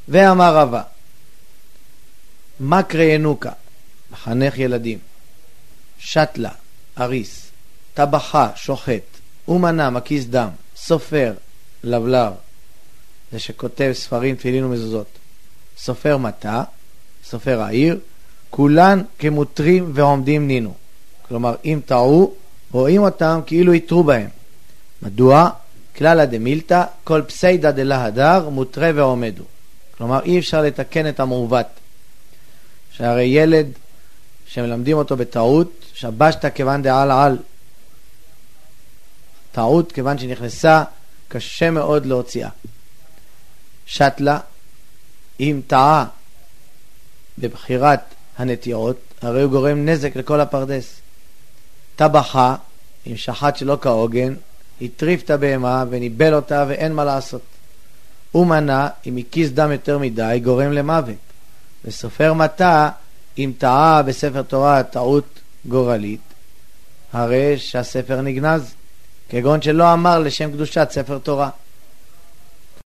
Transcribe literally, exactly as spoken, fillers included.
ואמר רבא, מקרי ינוקה, מחנך ילדים, שטלה, אריס, טבחה, שוחט, אומנה, מקיס דם, סופר, לבלר, זה שכותב ספרים, תפילין ומזוזות, סופר מטה, סופר העיר, כולן כמותרים ועומדים נינו. כלומר, אם טעו, רואים אותם כאילו יתרו בהם. מדוע? כלל דמילתא, כל פסיידא דלהדר מותרה ועומדו. כלומר, אי אפשר לתקן את המעוות. שהרי ילד שמלמדים אותו בטעות, שבשת כיוון דעל על. טעות כיוון שנכנסה, קשה מאוד להוציאה. שטלה, אם טעה בבחירת הנטיעות, הרי הוא גורם נזק לכל הפרדס. טבחה, אם שחט שלא כהוגן, הטריף את הבהמה וניבל אותה ואין מה לעשות. אומנה, אם הקיס דם יותר מדי, גורם למוות. וסופר מטה, אם טעה בספר תורה טעות גורלית, הרי שהספר נגנז, כגון שלא אמר לשם קדושת ספר תורה.